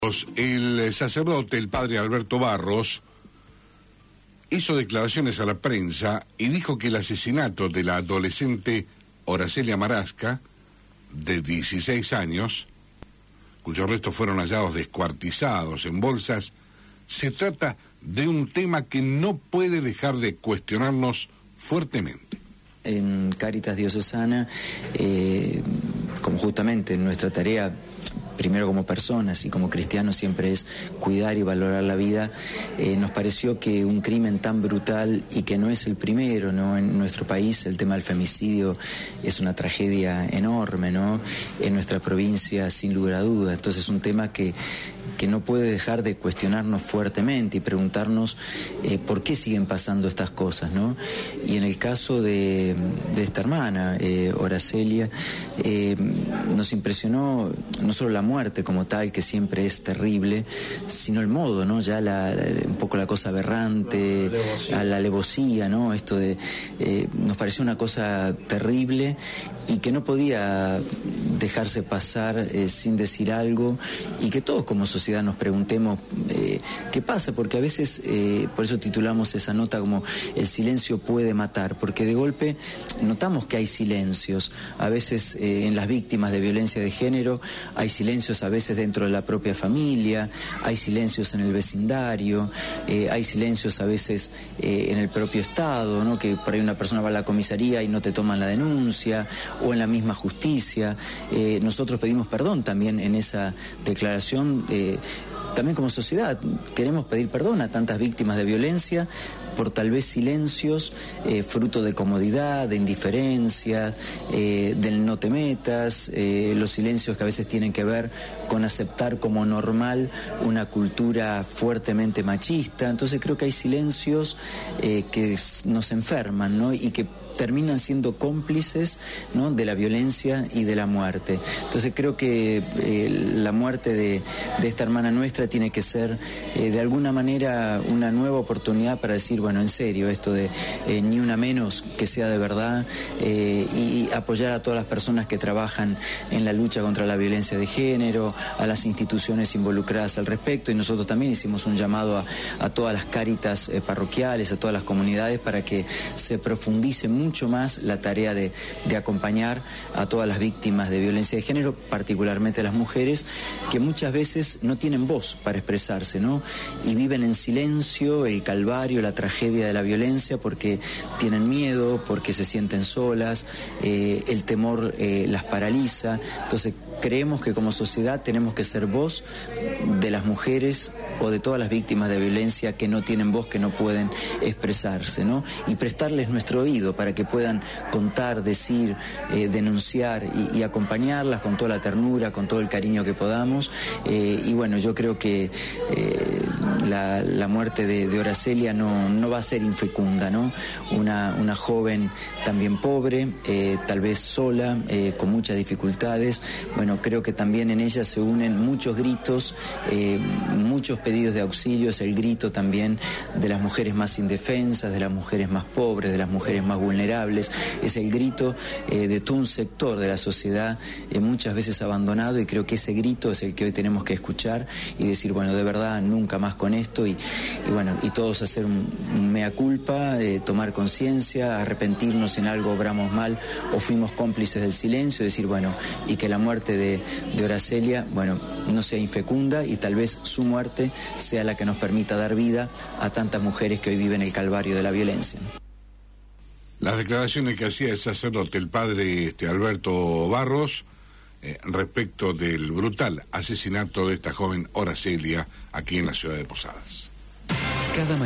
El sacerdote, el padre Alberto Barros, hizo declaraciones a la prensa y dijo que el asesinato de la adolescente Horacelia Marasca, de 16 años, cuyos restos fueron hallados descuartizados en bolsas, se trata de un tema que no puede dejar de cuestionarnos fuertemente. En Cáritas Diocesana, como justamente nuestra tarea, primero como personas y como cristianos, siempre es cuidar y valorar la vida, nos pareció que un crimen tan brutal y que no es el primero, ¿no? En nuestro país el tema del femicidio es una tragedia enorme, ¿no? En nuestra provincia, sin lugar a duda. Entonces es un tema que no puede dejar de cuestionarnos fuertemente y preguntarnos por qué siguen pasando estas cosas, ¿no? Y en el caso de esta hermana, Horacelia, nos impresionó no solo la muerte como tal, que siempre es terrible, sino el modo, ¿no? Ya un poco la cosa aberrante, la alevosía, ¿no? Esto de nos pareció una cosa terrible y que no podía dejarse pasar sin decir algo, y que todos como sociedad nos preguntemos qué pasa, porque a veces, por eso titulamos esa nota como el silencio puede matar, porque de golpe notamos que hay silencios, a veces en las víctimas de violencia de género, hay silencios a veces dentro de la propia familia, hay silencios en el vecindario, hay silencios a veces en el propio Estado, ¿no? Que por ahí una persona va a la comisaría y no te toman la denuncia, o en la misma justicia. Nosotros pedimos perdón también en esa declaración, también como sociedad queremos pedir perdón a tantas víctimas de violencia por tal vez silencios fruto de comodidad, de indiferencia, del no te metas, los silencios que a veces tienen que ver con aceptar como normal una cultura fuertemente machista. Entonces creo que hay silencios que nos enferman, ¿no? Y que terminan siendo cómplices, ¿no? De la violencia y de la muerte. Entonces creo que la muerte de esta hermana nuestra tiene que ser de alguna manera una nueva oportunidad para decir, bueno, en serio, esto de ni una menos, que sea de verdad, y apoyar a todas las personas que trabajan en la lucha contra la violencia de género, a las instituciones involucradas al respecto, y nosotros también hicimos un llamado a todas las cáritas parroquiales, a todas las comunidades, para que se profundice mucho más la tarea de acompañar a todas las víctimas de violencia de género, particularmente a las mujeres, que muchas veces no tienen voz para expresarse, ¿no? Y viven en silencio el calvario, la tragedia de la violencia, porque tienen miedo, porque se sienten solas, el temor las paraliza. Entonces creemos que como sociedad tenemos que ser voz de las mujeres o de todas las víctimas de violencia que no tienen voz, que no pueden expresarse, ¿no? Y prestarles nuestro oído para que puedan contar, decir, denunciar y acompañarlas con toda la ternura, con todo el cariño que podamos. Y bueno, yo creo que la muerte de Horacelia no va a ser infecunda, ¿no? Una joven también pobre, tal vez sola, con muchas dificultades. Bueno, creo que también en ella se unen muchos gritos, muchos pedidos de auxilio, es el grito también de las mujeres más indefensas, de las mujeres más pobres, de las mujeres más vulnerables, es el grito de todo un sector de la sociedad muchas veces abandonado, y creo que ese grito es el que hoy tenemos que escuchar y decir, bueno, de verdad, nunca más con esto, y bueno, y todos hacer un mea culpa, tomar conciencia, arrepentirnos en algo obramos mal o fuimos cómplices del silencio, decir, bueno, y que la muerte de Horacelia, bueno, no sea infecunda, y tal vez su muerte sea la que nos permita dar vida a tantas mujeres que hoy viven el calvario de la violencia. Las declaraciones que hacía el sacerdote, el padre Alberto Barros, respecto del brutal asesinato de esta joven Horacelia aquí en la ciudad de Posadas.